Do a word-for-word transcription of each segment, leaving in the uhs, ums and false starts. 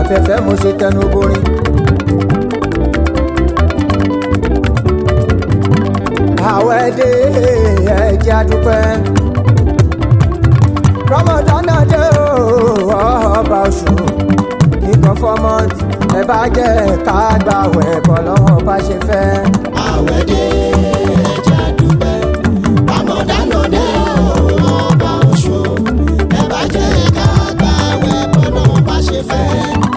afẹ́fẹ́ mo ṣe tẹnu borin. àwẹ̀ dé ẹ jẹ́ a dúpẹ́. Ramadan dé o ọba oṣù kíkan fọ́mọ́tì ẹ bá jẹ́ ká gbàwẹ̀ bọ́ lọ́wọ́ bá ṣe fẹ́. àwẹ̀ dé ẹ jẹ́ a dúpẹ́. Ramadan dé o ọba oṣù ẹ bá jẹ́ ká gbàwẹ̀ bọ́ lọ́wọ́ bá ṣe fẹ́.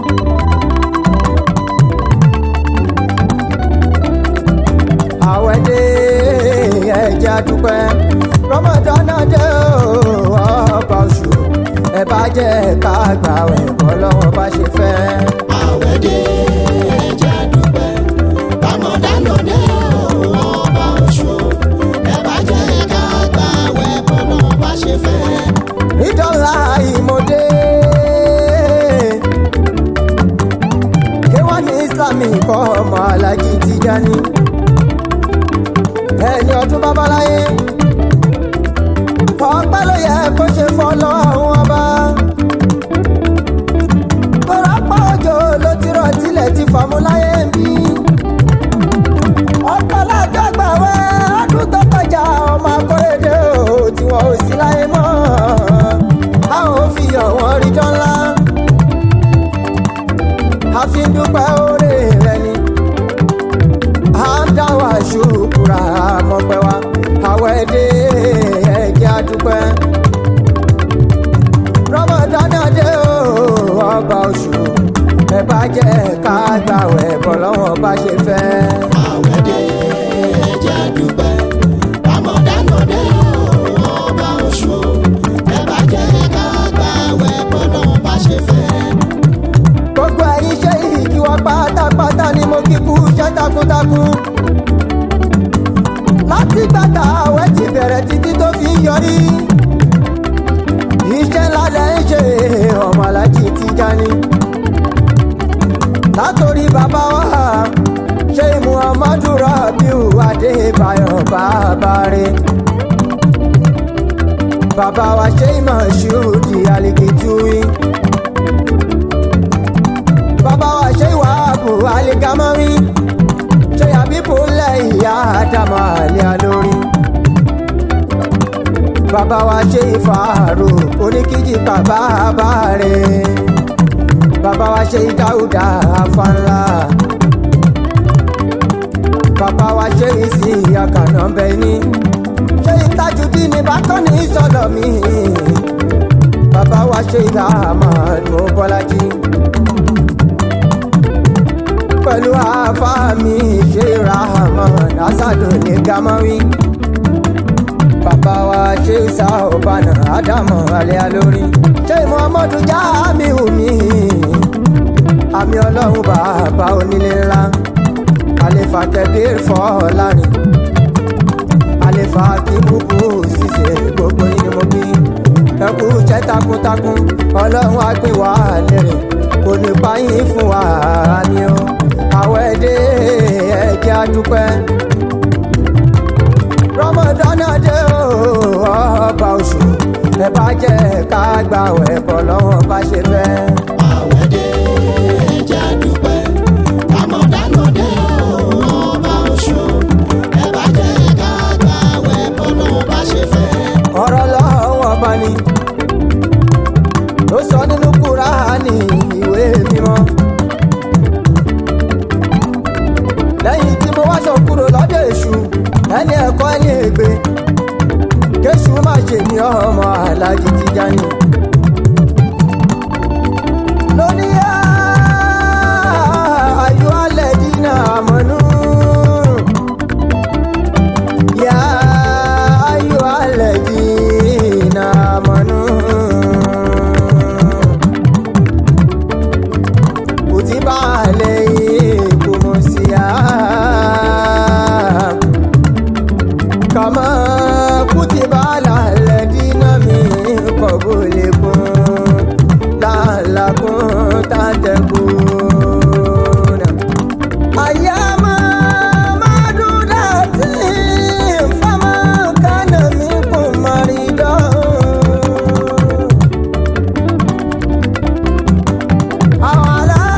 àwẹ̀ dé ẹ jẹ́ a dúpẹ́. Ramadan dé o ọba oṣù ẹ bá jẹ́ ká gbàwẹ̀ bọ́ lọ́wọ́ bá ṣe fẹ́. àwẹ̀ dé ẹ jẹ́ a dúpẹ́. Ramadan dé o ọba oṣù ẹ bá jẹ́ ká gbàwẹ̀ bọ́ lọ́wọ́ bá ṣe fẹ́. ìdọ́là ìmọ̀dé kéwọ́n ní Islam kọ́ ọmọ Aláàjì Tijani ẹni ọdún babaláyé ọpẹ́ ló yẹ kó ṣe fọ́lọ́ àwọn ọba kọ́rápá òjò ló ti rọ̀ tilẹ̀ ti fàmúláyé ń bí ọpẹ́ lájọgbà wẹ́ ọdún tó kọjá ọmọ akóredé o tí wọn ò sí láyé mọ́ àwọn ò fi hàn wọ́n rí dánlá a fi ń dúpẹ́ oore rẹ ni à ń dá wa ṣùkúrà mọ́pẹ́ wa àwẹ̀ dé ẹ jẹ́ a dúpẹ́. Ramadan dé o ọba oṣù ẹ bá jẹ́ ká gbàwẹ̀ bọ́ lọ́wọ́ bá ṣe fẹ́. àwẹ̀ dé ẹ jẹ́ a dúpẹ́. Ramadan dé o ọba oṣù ẹ bá jẹ́ ká gbàwẹ̀ bọ́ lọ́wọ́ bá ṣe fẹ́. gbogbo ẹ̀yin ṣe ìkí wa pátápátá ni mo kí kú iṣẹ́ takuntakun láti gbàtà àwẹ̀ ti bẹ̀rẹ̀ títí tó fi ń yọrí iṣẹ́ ńlá lẹ́ ń ṣe ọmọ Aláàjì Tijani látòrí bàbá wa ṣe Muhammadu Rabiu Adébáyọ̀ bàbá rẹ̀ bàbá wa ṣe Mọ̀ṣúdì Alikituwi bàbá wa ṣe Wàhábù Aligamawi ṣe Àbíbù ńlẹ̀ ìyá Ádámù àlẹ́ àlórí bàbá wa ṣe Fàárù oníkíjì bàbá bá rẹ̀ bàbá wa ṣe Dáúdà Afánlá bàbá wa ṣe ìsì àkànná bẹ́ni ṣe ìtajùdí ní bákan ní sọ̀dọ̀ mi bàbá wa ṣe Ahmadu Bọ́lájí pẹ̀lú àfáàmì ṣe Rahman Asádùnní Gamawi bàbá wa ṣe Sàóbánà Ádámù alẹ́ alórí ṣe Muhammadu Jamiu mi àmì ọlọ́run bàbá onílé ńlá àlefa tẹ̀bír fọ́ọ̀lárin àlefa kí búkú ṣiṣẹ́ gbogbo yín ni mo bí ẹkú jẹ́ takuntakun ọlọ́run á gbé wa lérè kò ní pa yín fún wa ni o àwẹ̀ dé ẹ jẹ́ a dúpẹ́. Ramadan dé o ọba oṣù ẹ bá jẹ́ ká gbàwẹ̀ bọ́ lọ́wọ́ bá ṣe fẹ́. àwẹ̀ dé ẹ jẹ́ a dúpẹ́. Ramadan dé o ọba oṣù ẹ bá jẹ́ ká gbàwẹ̀ bọ́ lọ́wọ́ bá ṣe fẹ́. ọ̀rọ̀ lọ́wọ́ bá ní ló sọ nínú Kùránì ìwé mímọ́ lẹ́yìn tí mo wáṣọ kúrò lọ́dọ̀ èṣù ẹni ẹ̀kọ́ ẹni ègbé kéṣù má ṣe ní ọmọ Aláàjì Tijani lónìí ayọ̀ alẹ́ dínà àmọ́nú yá ayọ̀ alẹ́ dínà àmọ́nú kùtìbà alaykumusiyam kama kutiba ala alladhina min qablikum la'allakum tattaqun ayyama ma'dudatin faman kana minkum maridan aw ala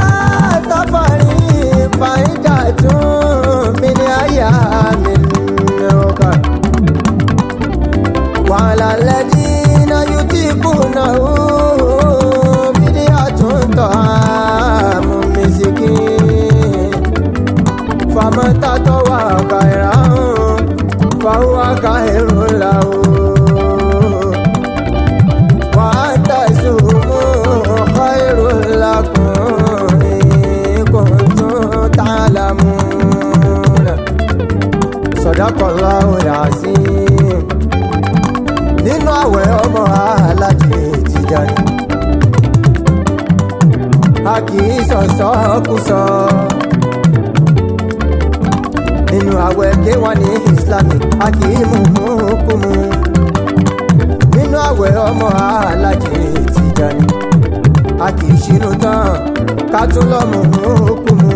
وعلى الذين يطيقونه فدية طعام مسكين فمن تطوع خيرا فهو خير له وأن تصوموا خير لكم إن كنتم تعلمون صدق الله العظيم. nínú àwẹ̀ ọmọ alájẹ Tìjàní a kì í sọ̀sọ́ kú sọ. nínú àwẹ̀ kéwà ní Islamic a kì í mú mú kú mu. nínú àwẹ̀ ọmọ alájẹ Tìjàní a kì í ṣinú tán ká tún lọ mú mú kú mu.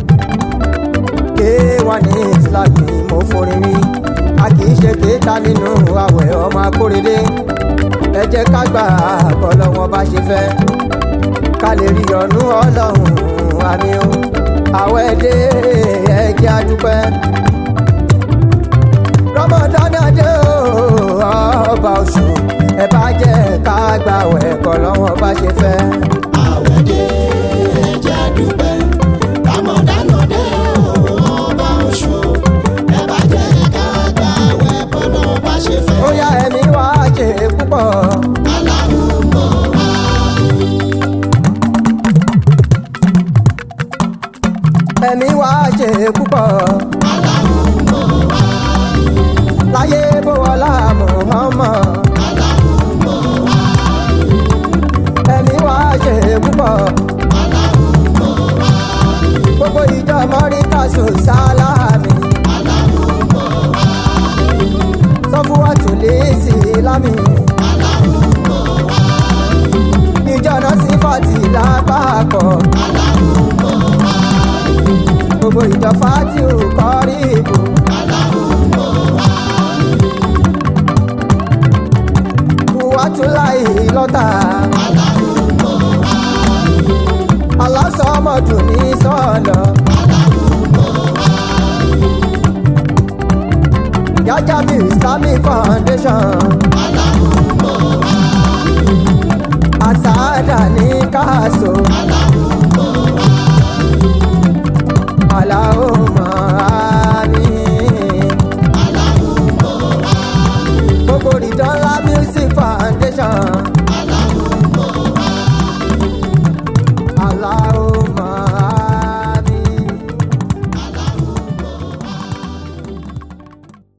kéwà ní Islamic mo forin rí a kì í ṣe kéta nínú àwẹ̀ ọmọ akóredé. ẹ jẹ́ ká gbà bọ́lọ́wọ́ bá ṣe fẹ́ ká lè rí ọ̀nù ọlọ́run àmì o. àwẹ̀ dé ẹ jẹ́ a dúpẹ́. Ramadan dé o ọba oṣù ẹ bá jẹ́ ká gbà àwẹ̀ bọ́lọ́wọ́ bá ṣe fẹ́. àwẹ̀ dé ẹ jẹ́ a dúpẹ́. Ramadan dé o ọba oṣù ẹ bá jẹ́ ká gbà àwẹ̀ bọ́lọ́wọ́ bá ṣe fẹ́. ó yá ẹ̀mí wá ṣe púpọ̀. Allahumma ẹ̀mí wá ṣe púpọ̀. Allahumma láyé bó wọlá Muhammad. Allahumma ẹ̀mí wá ṣe púpọ̀. Allahumma gbogbo ìjọ mọ́ríkà sùn sálámì. Allahumma sọ fún wa tún lè sí lámì. Allahumma ìjọ náà sí fàtì lápapọ̀. Allahumma gbogbo ìjọ fàtì ò kọ́rí ìbò. Allahumma buwa tún láì lọ́tà. Allahumma alásọmọdún ní sọ́ọ̀lọ́. Jajami Islamic Foundation. Asada ní káàsó. Allahumma àmín. gbogbo Ridwanla Music Foundation.